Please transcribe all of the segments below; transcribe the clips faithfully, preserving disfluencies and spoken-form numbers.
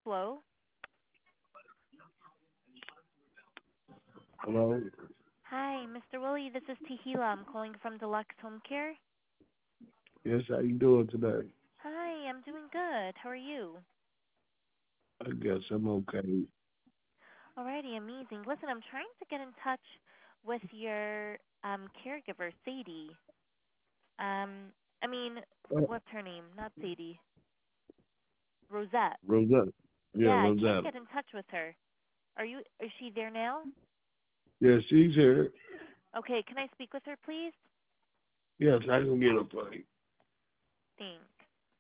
Hello. Hello? Hi, mister Willie. This is Tahila. I'm calling from Deluxe Home Care. Yes, how you doing today? Hi, I'm doing good. How are you? I guess I'm okay. Alrighty, amazing. Listen, I'm trying to get in touch with your um caregiver, Sadie. Um, I mean, Uh, what's her name? Not Sadie. Rosette. Rosetta. Yeah, Yeah, I can't Rosetta. get in touch with her. Are you? Is she there now? Yeah, she's here. Okay, can I speak with her, please? Yes, I can get a plate. Thanks.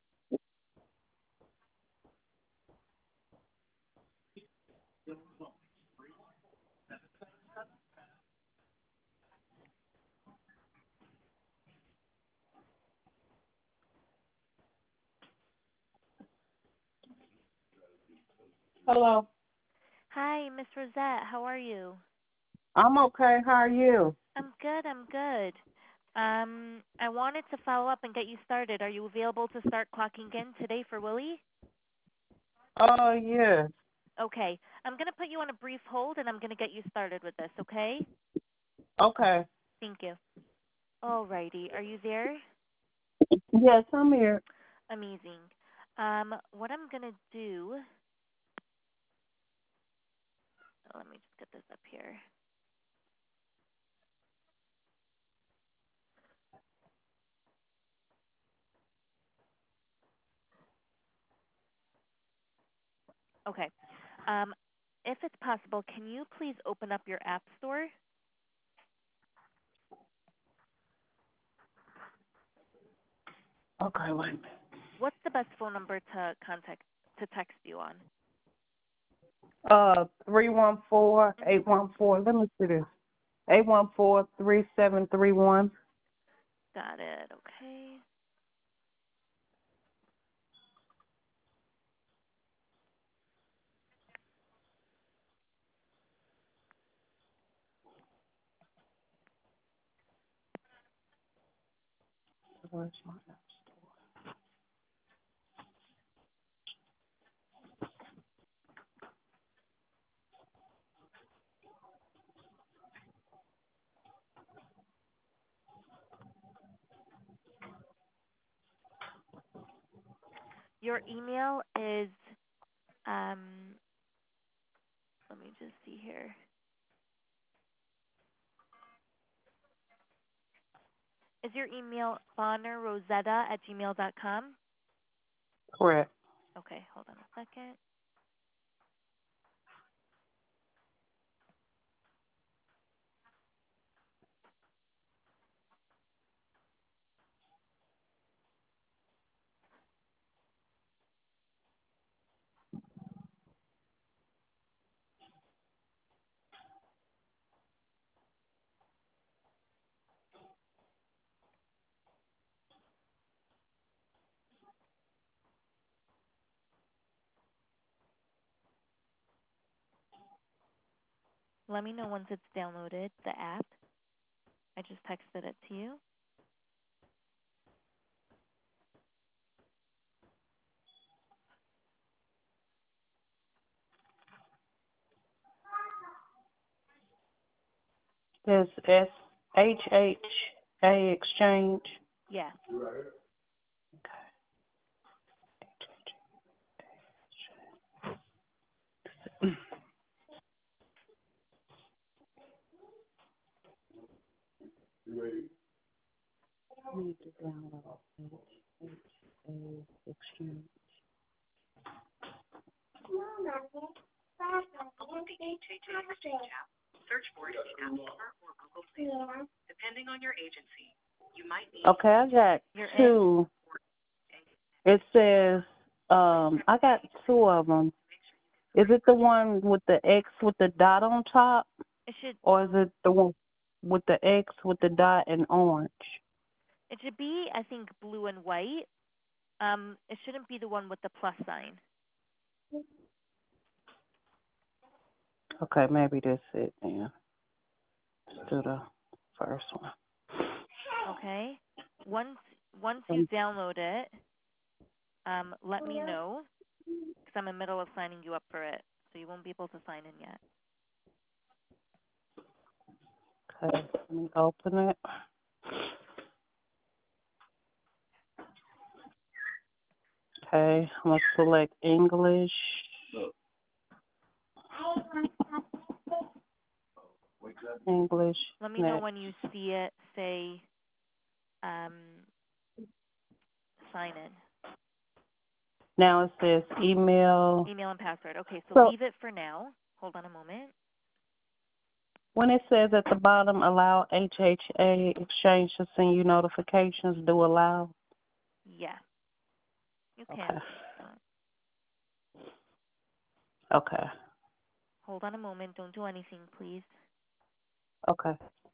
Hello. Hi, Miss Rosette. How are you? I'm okay. How are you? I'm good. I'm good. Um, I wanted to follow up and get you started. Are you available to start clocking in today for Willie? Oh, yes. Okay. I'm going to put you on a brief hold and I'm going to get you started with this, okay? Okay. Thank you. Alrighty. Are you there? Yes, I'm here. Amazing. Um, what I'm going to do, let me just get this up here. Okay. Um, if it's possible, can you please open up your app store? Okay, wait a minute. What's the best phone number to contact to text you on? Uh, three one four Mhm. eight one four. Let me see this. Eight one four three seven three one. Got it. Okay. Where's my app? Your email is um let me just see here. Is your email bonnerrosetta at gmail dot com? Correct. Okay, hold on a second. Let me know once it's downloaded, the app. I just texted it to you. It's S H H A Exchange. Yes. Need to download H H A Exchange. Open the H H A Exchange app. Search for it in the App Store or Google Play Store. Depending on your agency, you might need Okay, I got You're in? two. It says, um, I got two of them. Is it the one with the X with the dot on top, It should or is it the one with the X with the dot and orange? it should be, I think, blue and white. Um, it shouldn't be the one with the plus sign. Okay, maybe that's it then. Let's do the first one. Okay? Once once you Um, download it, um, let me know. because I'm in the middle of signing you up for it, so you won't be able to sign in yet. Okay, let me open it. Okay, I'm gonna select English. English. Let me know Next. when you see it say um, sign in. Now it says email. Email and password. Okay, so, So leave it for now. Hold on a moment. when it says at the bottom, allow H H A Exchange to send you notifications, do allow. Yeah, you can. Okay. Uh, Okay. Hold on a moment. Don't do anything, please. Okay.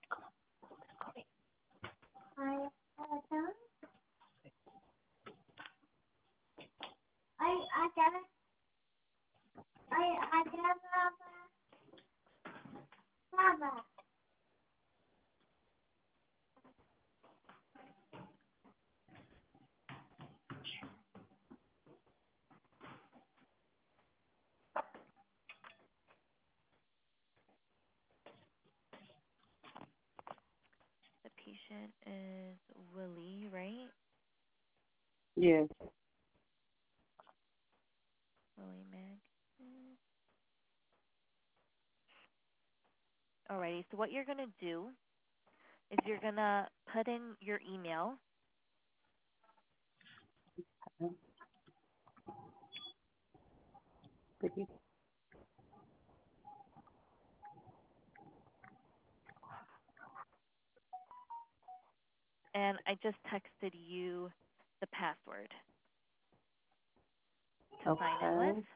The patient is Willie, right? Yes. Willie Mag. Alrighty, so what you're going to do is you're going to put in your email. And I just texted you the password to Okay. sign in with.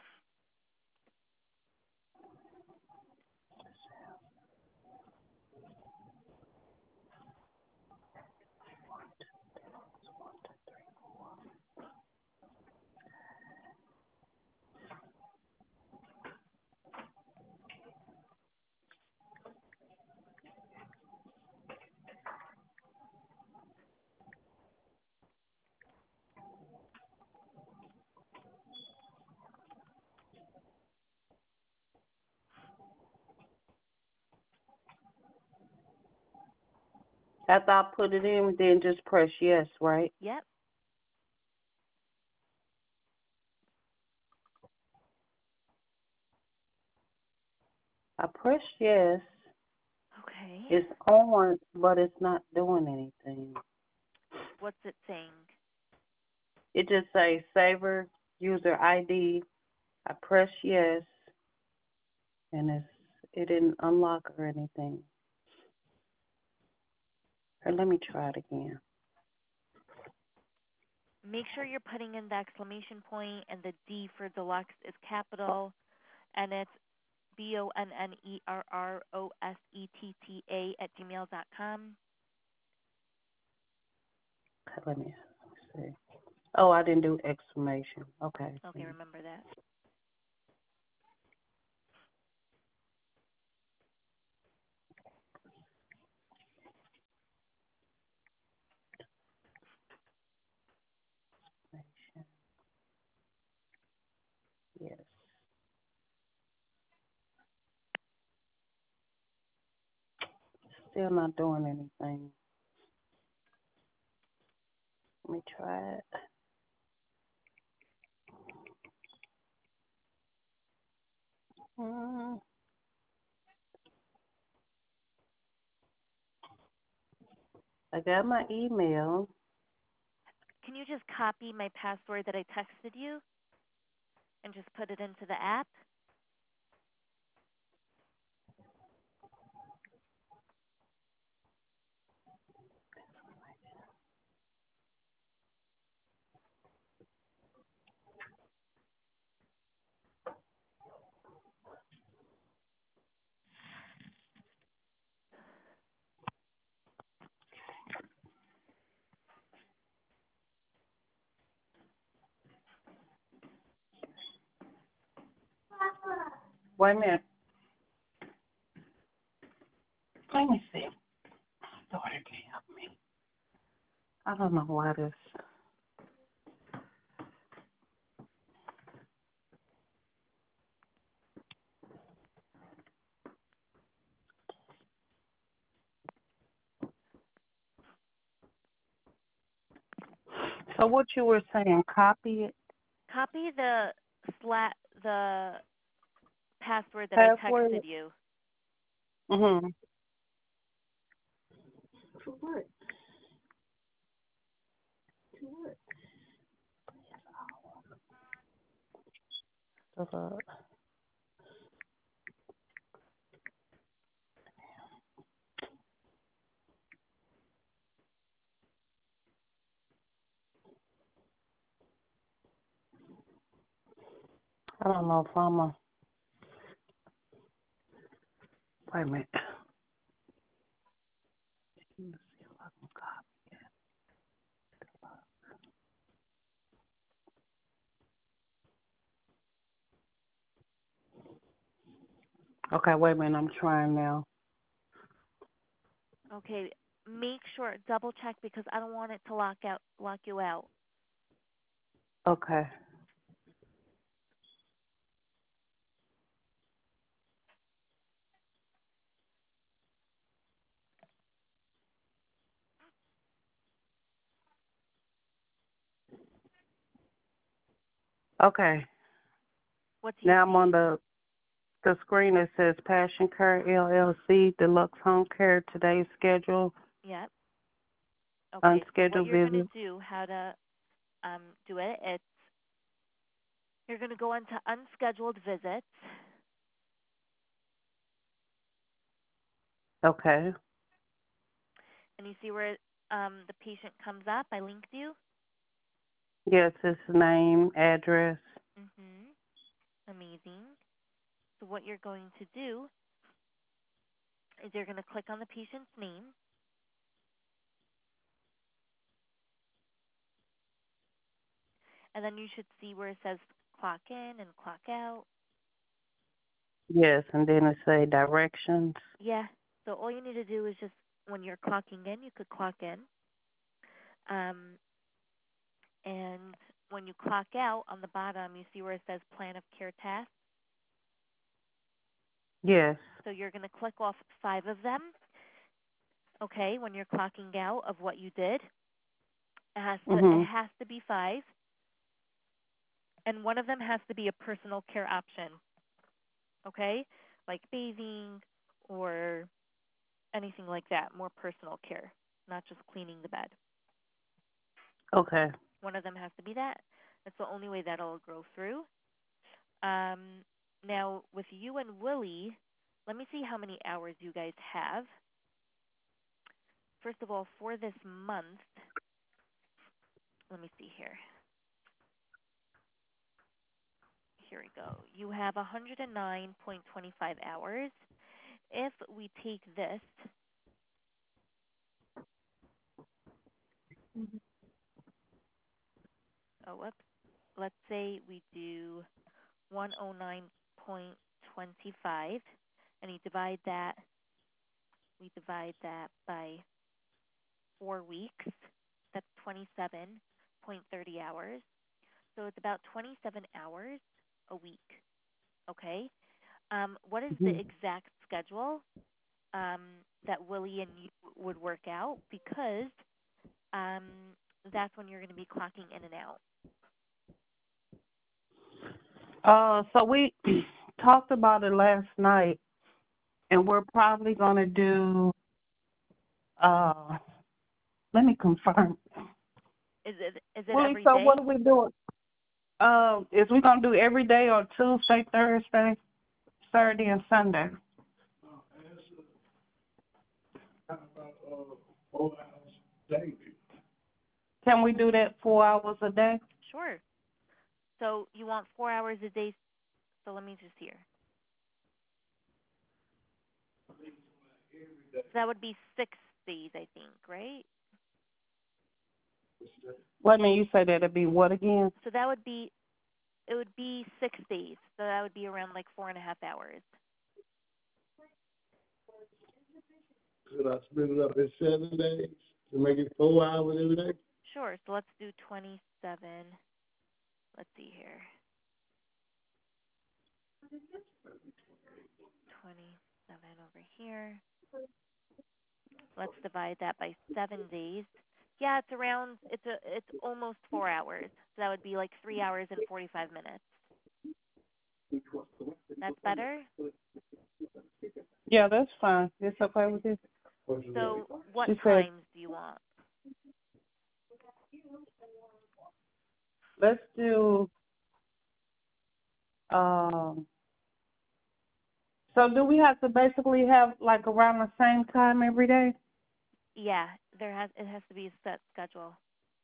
After I put it in, then just press yes, right? Yep. I press yes. Okay. It's on, but it's not doing anything. What's it saying? It just says saver user I D. I press yes, and it's it didn't unlock or anything. Or let me try it again. Make sure you're putting in the exclamation point and the D for deluxe is capital, and it's B O N N E R R O S E T T A at gmail dot com. Okay, let me see. Oh, I didn't do exclamation. Okay. Okay, remember that. Yes. Still not doing anything. Let me try it. Hmm. I got my email. Can you just copy my password that I texted you and just put it into the app? Wait a minute. Let me see. My daughter can help me. I don't know why this. So what you were saying, copy it, Copy the slat the password that I password? texted you. Mm-hmm. For what? To what? Uh, I don't know if I'm a, wait a minute. Let me see if I can copy it. Okay, wait a minute, I'm trying now. Okay. Make sure double check because I don't want it to lock out lock you out. Okay. Okay. What do you Now see? I'm on the the screen that says Passion Care L L C, Deluxe Home Care, today's schedule, Yep. Okay. So what unscheduled you're gonna visit. do, how to um do it, it's you're gonna go into unscheduled visits. Okay. And you see where um, the patient comes up. I linked you. Yes, his name, address. Mhm. Amazing. So what you're going to do is you're going to click on the patient's name, and then you should see where it says clock in and clock out. Yes, and then it say directions. Yeah. So all you need to do is just when you're clocking in, you could clock in. Um, and when you clock out on the bottom, you see where it says plan of care task. Yes. So you're going to click off five of them. Okay, when you're clocking out of what you did, it has to it Mhm. has to be five, and one of them has to be a personal care option. Okay, like bathing or anything like that, more personal care, not just cleaning the bed. Okay. One of them has to be that. That's the only way that'll go through. Um, now with you and Willie, let me see how many hours you guys have. First of all, for this month, let me see here. Here we go. You have one hundred nine point two five hours. If we take this, oh, whoops, let's say we do one hundred nine point two five, and you divide that, we divide that by four weeks. That's twenty-seven point three zero hours. So it's about twenty-seven hours a week. Okay. Um, what is the Mhm. exact schedule um, that Willie and you would work out? Because um, that's when you're going to be clocking in and out. Uh, so we talked about it last night, and we're probably gonna do. Uh, let me confirm. Is it is it Willie, every so day? what are we doing? Uh, is we gonna do every day or Tuesday, Thursday, Saturday, and Sunday? How about, uh, four hours daily? Can we do that four hours a day? Sure. So you want four hours a day. So let me just hear. So that would be six days, I think, right? Wait a minute, you said that'd be what again? So that would be it would be six days. So that would be around like four and a half hours. Could I split it up in seven days to make it four hours every day? Sure. So let's do twenty-seven. Let's see here. twenty-seven over here. Let's divide that by seven days. Yeah, it's around. It's a. It's almost four hours. So that would be like three hours and forty-five minutes. That's better. Yeah, that's fine. It's okay with you? So what She said, times do you want? let's do, um, so do we have to basically have like around the same time every day? Yeah, there has. It has to be a set schedule.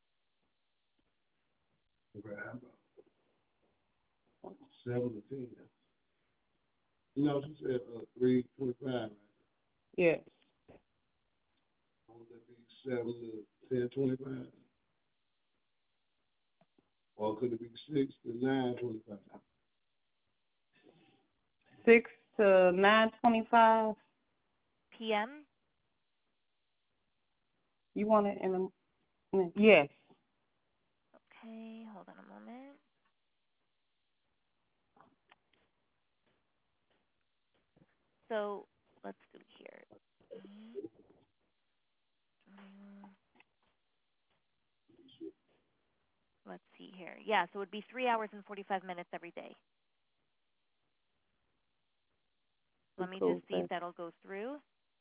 Seven to ten. You know, she said uh, three twenty-five, right? Yes. Won't that be seven to ten twenty-five? Or could it be six to nine twenty-five? Six to nine twenty-five. P M. You want it in the, yes. Okay, hold on a moment. So let's do here. Eight, twenty-one. Let's see here. Yeah, so it would be three hours and forty-five minutes every day. Let me Cool, just see if that'll go through.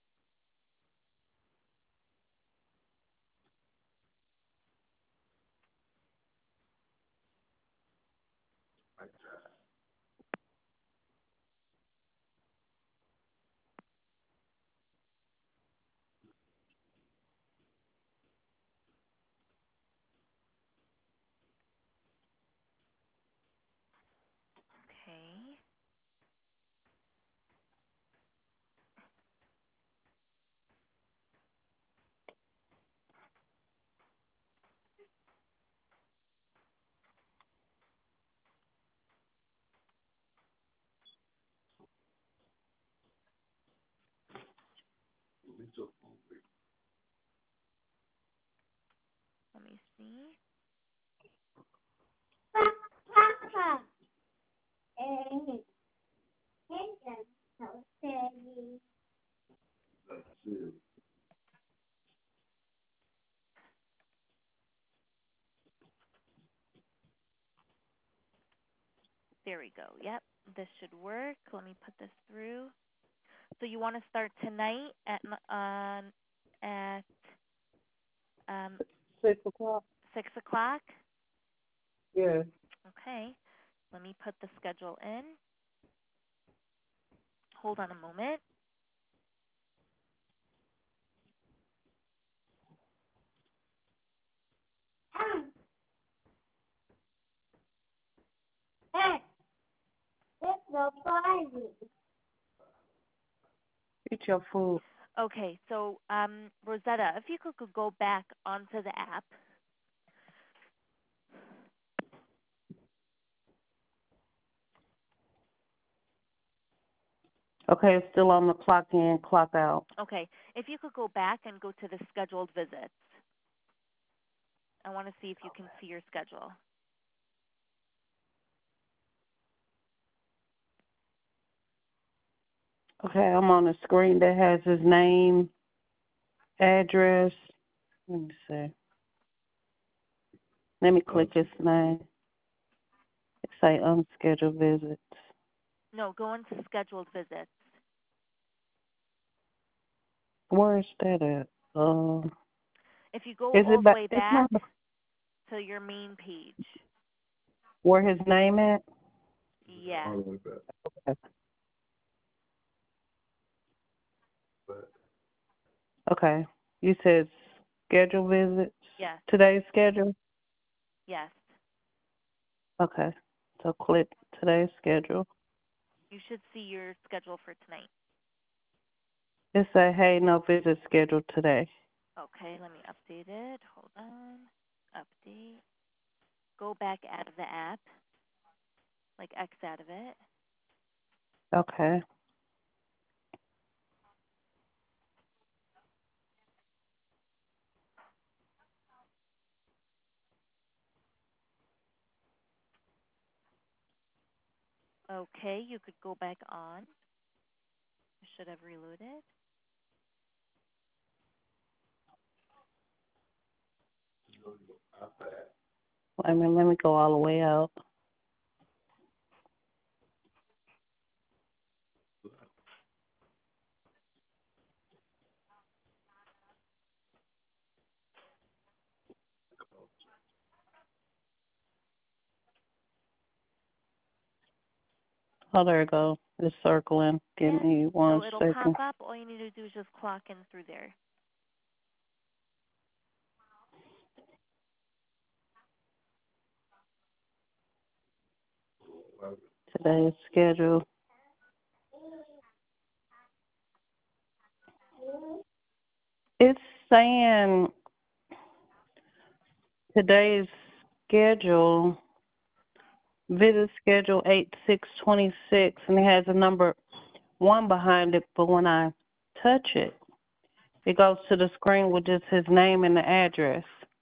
Okay. Let me see. There we go. Yep, this should work. Let me put this through. So you want to start tonight at um at um Six o'clock? six o'clock? Yes. Okay. Let me put the schedule in. Hold on a moment. Eat your food. Okay, so um Rosetta, if you could, could go back onto the app. Okay, it's still on the clock in, clock out. Okay, if you could go back and go to the scheduled visits. I want to see if you can see your schedule. Okay, I'm on a screen that has his name, address. Let me see. Let me click his name. It say unscheduled visits. No, go into scheduled visits. Where is that at? Um, If you go is all it the back? way It's back not to your main page. where his name at? Yeah. All the way back. Okay. Okay. You said schedule visits? Yes. Today's schedule? Yes. Okay. So click today's schedule. You should see your schedule for tonight. It say, hey, no visit scheduled today. Okay, let me update it. Hold on. Update. Go back out of the app. Like X out of it. Okay. Okay, you could go back on. You should have reloaded. I mean, let me go all the way out. Oh, there it goes. It's circling. Give Yeah. me one So it'll second. pop up. All you need to do is just clock in through there. Today's schedule. It's saying today's schedule, visit schedule eight six twenty six, and it has a number one behind it. But when I touch it, it goes to the screen with just his name and the address.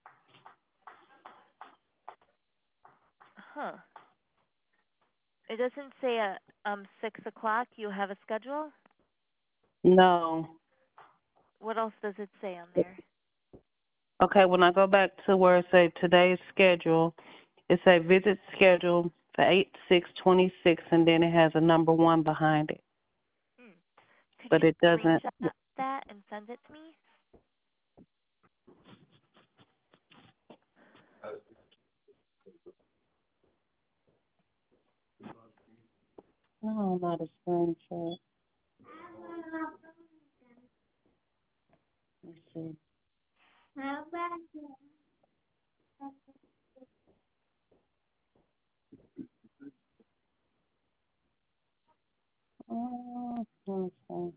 Huh. It doesn't say a um six o'clock. You have a schedule. No. What else does it say on there? Okay, when I go back to where it says today's schedule, it says visit schedule for eight six twenty six, and then it has a number one behind it. Hmm. Could But you it doesn't. screenshot that and send it to me? No, not a screenshot. Let's see. Oh, let me see.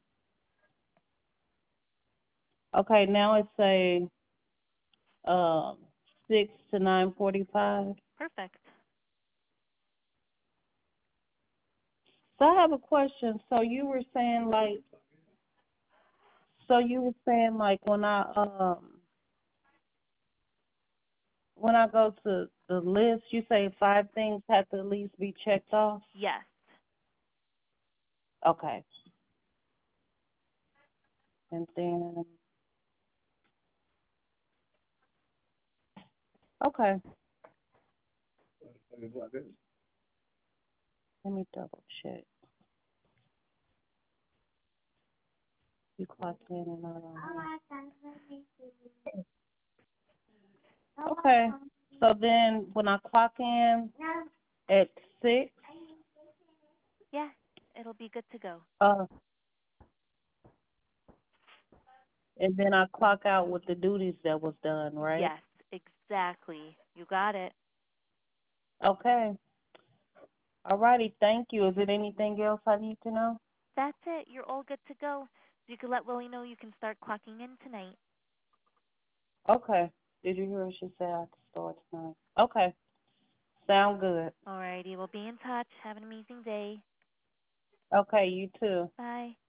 Okay, now it's a um six to nine forty five. Perfect. So I have a question. So you were saying like, so you were saying like when I um when I go to the list, you say five things have to at least be checked off. Yes. Okay. And then okay. Let me double check. You clocked in and out on here. Okay. So then when I clock in at six, Yeah. It'll be good to go. uh, and then I clock out with the duties that was done, right? Yes. Exactly. You got it. Okay. All righty. Thank you. Is there anything else I need to know? That's it. You're all good to go. So you can let Willie know you can start clocking in tonight. Okay. Did you hear what she said? I could start tonight. Okay. Sound good. Alrighty. We'll be in touch. Have an amazing day. Okay. You too. Bye.